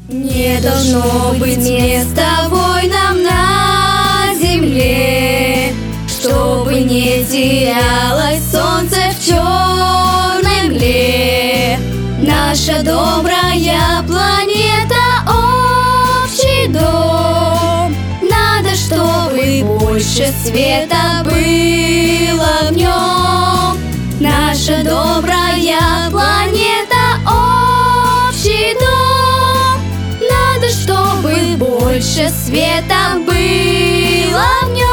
Не должно быть места войнам на земле, чтобы не терялось солнце в черной мгле. Наша добрая планета — общий дом. Надо, чтобы больше света было в нем. Наша добрая планета — общий дом. Надо, чтобы больше света было в нем.